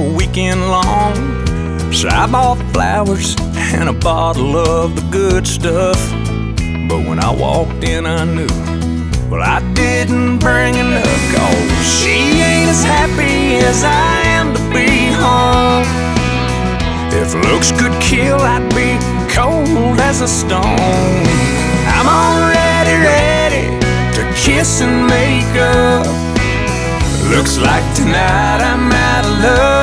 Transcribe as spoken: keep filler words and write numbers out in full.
all weekend long. So I bought flowers and a bottle of the good stuff. But when I walked in I knew, well, I didn't bring enough. Cause she ain't as happy as I am to be home. If looks could kill, I'd be cold as a stone. I'm already ready to kiss and make up. Looks like tonight I'm out of love.